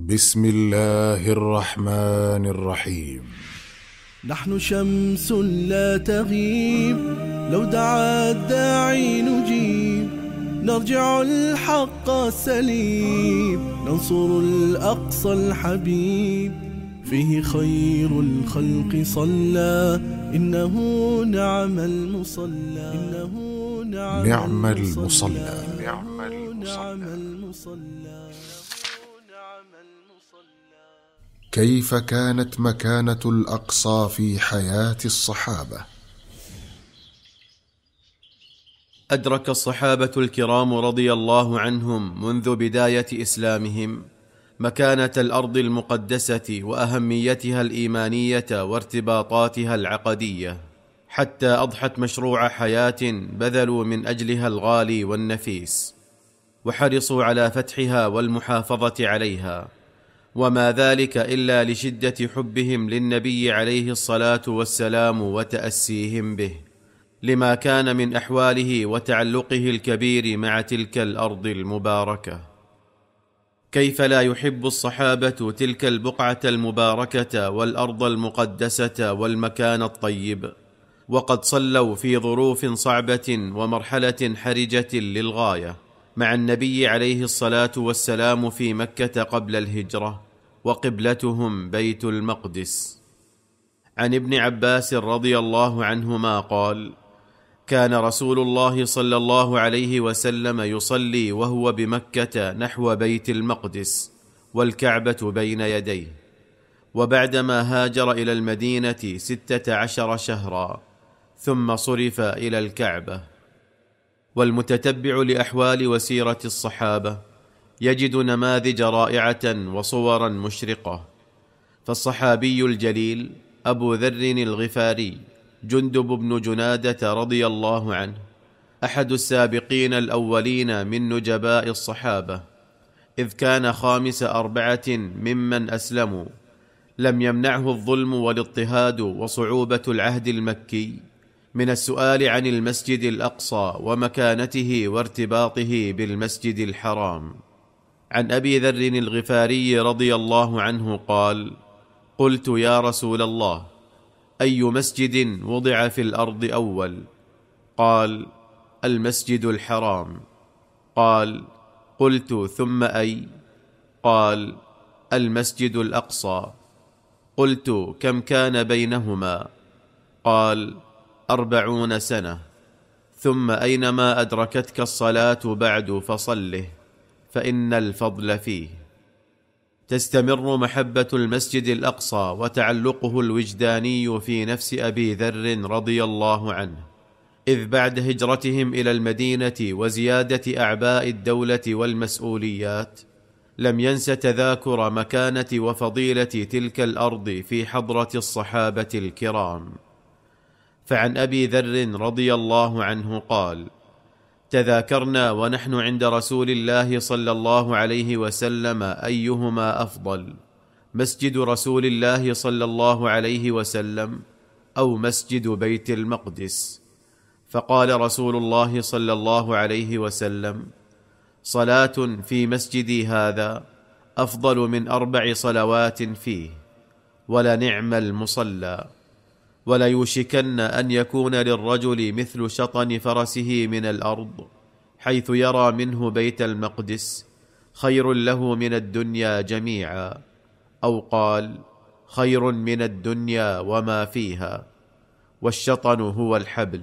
بسم الله الرحمن الرحيم. نحن شمس لا تغيب، لو دعا الداعي نجيب، نرجع الحق سليب، ننصر الأقصى الحبيب، فيه خير الخلق صلى، إنه نعم المصلى، إنه نعم المصلى. كيف كانت مكانة الأقصى في حياة الصحابة؟ أدرك الصحابة الكرام رضي الله عنهم منذ بداية إسلامهم مكانة الأرض المقدسة وأهميتها الإيمانية وارتباطاتها العقدية، حتى أضحت مشروع حياة بذلوا من أجلها الغالي والنفيس، وحرصوا على فتحها والمحافظة عليها، وما ذلك إلا لشدة حبهم للنبي عليه الصلاة والسلام وتأسيهم به، لما كان من أحواله وتعلقه الكبير مع تلك الأرض المباركة. كيف لا يحب الصحابة تلك البقعة المباركة والأرض المقدسة والمكان الطيب، وقد صلوا في ظروف صعبة ومرحلة حرجة للغاية مع النبي عليه الصلاة والسلام في مكة قبل الهجرة، وقبلتهم بيت المقدس. عن ابن عباس رضي الله عنهما قال: كان رسول الله صلى الله عليه وسلم يصلي وهو بمكة نحو بيت المقدس والكعبة بين يديه، وبعدما هاجر إلى المدينة 16 شهرا ثم صرف إلى الكعبة. والمتتبع لأحوال وسيرة الصحابة يجد نماذج رائعة وصورا مشرقة. فالصحابي الجليل أبو ذر الغفاري جندب بن جنادة رضي الله عنه أحد السابقين الأولين من نجباء الصحابة، إذ كان خامس 4 ممن أسلموا، لم يمنعه الظلم والاضطهاد وصعوبة العهد المكي من السؤال عن المسجد الأقصى ومكانته وارتباطه بالمسجد الحرام. عن أبي ذر الغفاري رضي الله عنه قال: قلت يا رسول الله، أي مسجد وضع في الأرض أول؟ قال: المسجد الحرام. قال: قلت ثم أي؟ قال: المسجد الأقصى. قلت: كم كان بينهما؟ قال: 40 سنة. ثم أينما أدركتك الصلاة بعد فصله، فإن الفضل فيه. تستمر محبة المسجد الأقصى وتعلقه الوجداني في نفس أبي ذر رضي الله عنه، إذ بعد هجرتهم إلى المدينة وزيادة أعباء الدولة والمسؤوليات لم ينس تذاكر مكانة وفضيلة تلك الأرض في حضرة الصحابة الكرام. فعن أبي ذر رضي الله عنه قال: تذاكرنا ونحن عند رسول الله صلى الله عليه وسلم أيهما أفضل، مسجد رسول الله صلى الله عليه وسلم أو مسجد بيت المقدس؟ فقال رسول الله صلى الله عليه وسلم: صلاة في مسجدي هذا أفضل من 4 صلوات فيه، ولنعم المصلى. وليوشكن أن يكون للرجل مثل شطن فرسه من الأرض حيث يرى منه بيت المقدس خير له من الدنيا جميعا، أو قال: خير من الدنيا وما فيها، والشطن هو الحبل.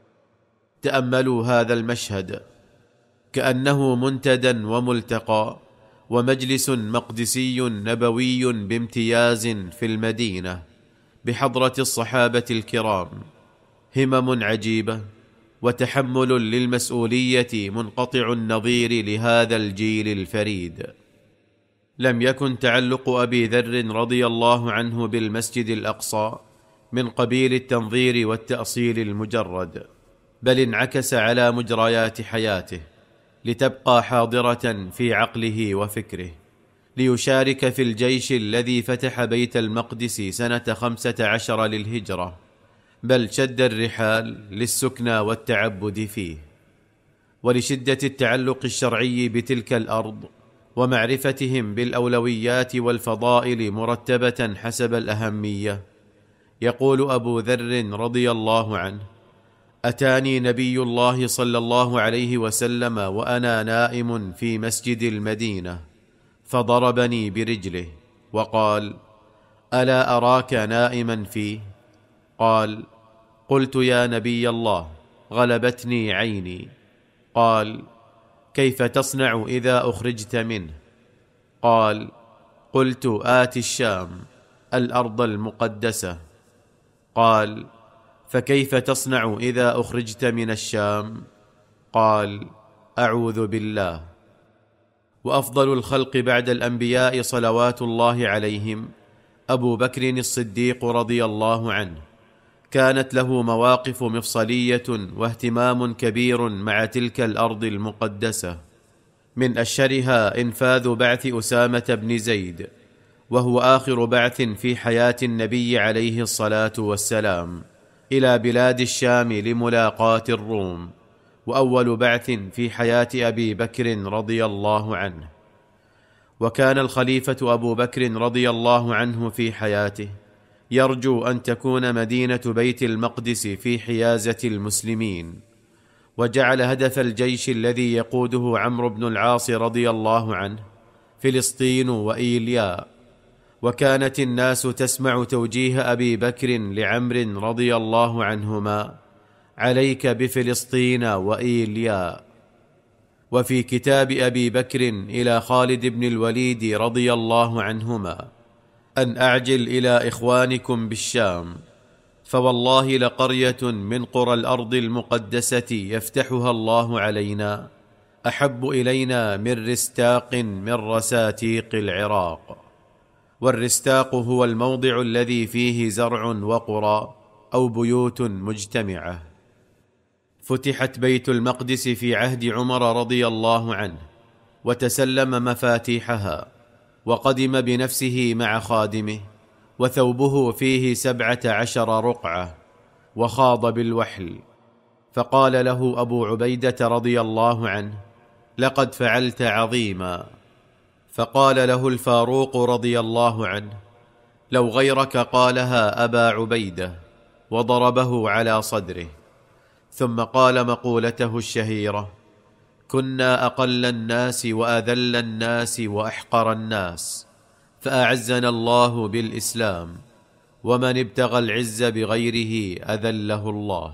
تأملوا هذا المشهد، كأنه منتدى وملتقى ومجلس مقدسي نبوي بامتياز في المدينة بحضرة الصحابة الكرام، همم عجيبة وتحمل للمسؤولية منقطع النظير لهذا الجيل الفريد. لم يكن تعلق أبي ذر رضي الله عنه بالمسجد الأقصى من قبيل التنظير والتأصيل المجرد، بل انعكس على مجريات حياته لتبقى حاضرة في عقله وفكره، ليشارك في الجيش الذي فتح بيت المقدس سنة 15 للهجرة، بل شد الرحال للسكنى والتعبد فيه. ولشدة التعلق الشرعي بتلك الأرض ومعرفتهم بالأولويات والفضائل مرتبة حسب الأهمية. يقول أبو ذر رضي الله عنه: أتاني نبي الله صلى الله عليه وسلم وأنا نائم في مسجد المدينة، فضربني برجله وقال: ألا أراك نائما فيه؟ قال: قلت يا نبي الله غلبتني عيني. قال: كيف تصنع إذا أخرجت منه؟ قال: قلت آت الشام الأرض المقدسة. قال: فكيف تصنع إذا أخرجت من الشام؟ قال: أعوذ بالله. وأفضل الخلق بعد الأنبياء صلوات الله عليهم أبو بكر الصديق رضي الله عنه، كانت له مواقف مفصلية واهتمام كبير مع تلك الأرض المقدسة. من أشهرها إنفاذ بعث أسامة بن زيد، وهو آخر بعث في حياة النبي عليه الصلاة والسلام، إلى بلاد الشام لملاقاة الروم، وأول بعث في حياة أبي بكر رضي الله عنه. وكان الخليفة أبو بكر رضي الله عنه في حياته يرجو أن تكون مدينة بيت المقدس في حيازة المسلمين، وجعل هدف الجيش الذي يقوده عمرو بن العاص رضي الله عنه فلسطين وإيلياء. وكانت الناس تسمع توجيه أبي بكر لعمرو رضي الله عنهما: عليك بفلسطين وإيلياء. وفي كتاب أبي بكر إلى خالد بن الوليد رضي الله عنهما: أن أعجل إلى إخوانكم بالشام، فوالله لقرية من قرى الأرض المقدسة يفتحها الله علينا أحب إلينا من رستاق من رساتيق العراق. والرستاق هو الموضع الذي فيه زرع وقرى أو بيوت مجتمعة. فتحت بيت المقدس في عهد عمر رضي الله عنه، وتسلم مفاتيحها، وقدم بنفسه مع خادمه، وثوبه فيه 17 رقعة، وخاض بالوحل. فقال له أبو عبيدة رضي الله عنه: لقد فعلت عظيما. فقال له الفاروق رضي الله عنه: لو غيرك قالها أبا عبيدة، وضربه على صدره. ثم قال مقولته الشهيرة: كنا أقل الناس وأذل الناس وأحقر الناس، فأعزنا الله بالإسلام، ومن ابتغى العز بغيره أذله الله.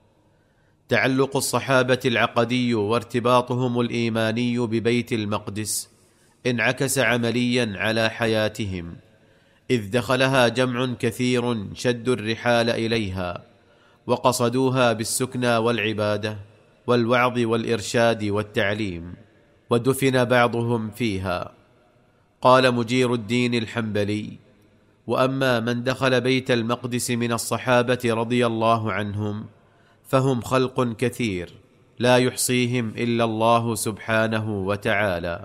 تعلق الصحابة العقدي وارتباطهم الإيماني ببيت المقدس انعكس عمليا على حياتهم، إذ دخلها جمع كثير شدوا الرحال إليها، وقصدوها بالسكنى والعبادة والوعظ والإرشاد والتعليم، ودفن بعضهم فيها. قال مجير الدين الحنبلي: وأما من دخل بيت المقدس من الصحابة رضي الله عنهم فهم خلق كثير لا يحصيهم إلا الله سبحانه وتعالى.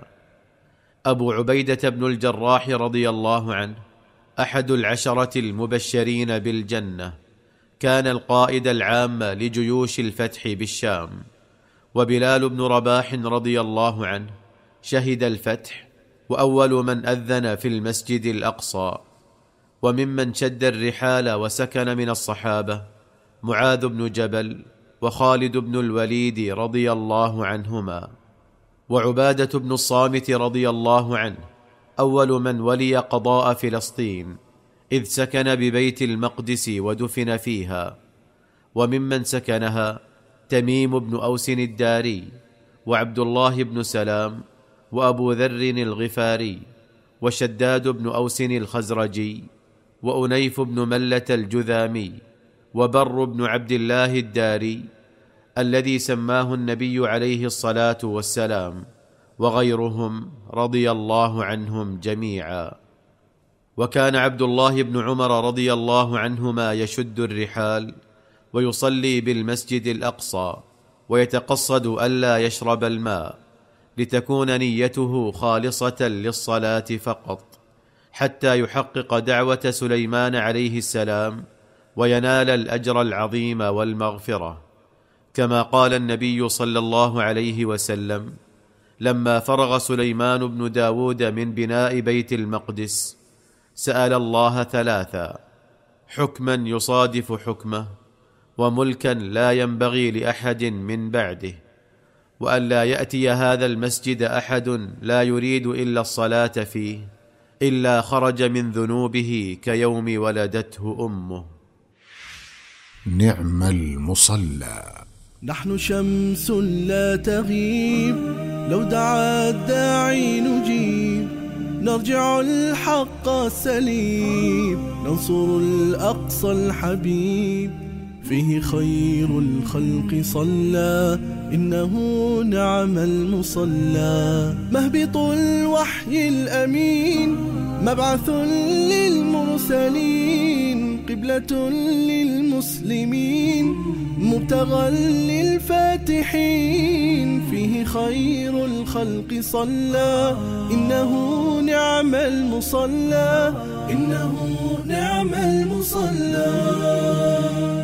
أبو عبيدة بن الجراح رضي الله عنه أحد العشرة المبشرين بالجنة، كان القائد العام لجيوش الفتح بالشام. وبلال بن رباح رضي الله عنه شهد الفتح، وأول من أذن في المسجد الأقصى. وممن شد الرحال وسكن من الصحابة معاذ بن جبل وخالد بن الوليد رضي الله عنهما. وعبادة بن الصامت رضي الله عنه أول من ولي قضاء فلسطين، إذ سكن ببيت المقدس ودفن فيها. وممن سكنها تميم بن أوس الداري، وعبد الله بن سلام، وأبو ذر الغفاري، وشداد بن أوس الخزرجي، وأنيف بن ملة الجذامي، وبر بن عبد الله الداري الذي سماه النبي عليه الصلاة والسلام، وغيرهم رضي الله عنهم جميعا. وكان عبد الله بن عمر رضي الله عنهما يشد الرحال ويصلي بالمسجد الأقصى، ويتقصد ألا يشرب الماء، لتكون نيته خالصة للصلاة فقط، حتى يحقق دعوة سليمان عليه السلام وينال الأجر العظيم والمغفرة. كما قال النبي صلى الله عليه وسلم: لما فرغ سليمان بن داود من بناء بيت المقدس سأل الله ثلاثا: حكما يصادف حكمه، وملكا لا ينبغي لأحد من بعده، وأن لا يأتي هذا المسجد أحد لا يريد إلا الصلاة فيه إلا خرج من ذنوبه كيوم ولدته أمه. نعم المصلى. نحن شمس لا تغيب، لو دعا الداعي نجيب، نرجع الحق سليب، ننصر الأقصى الحبيب. فيه خير الخلق صلى، إنه نعم المصلى. مهبط الوحي الأمين، مبعث للمرسلين، قبلة للمسلمين، مبتغى للفاتحين. فيه خير الخلق صلى، إنه نعم المصلى، إنه نعم المصلى.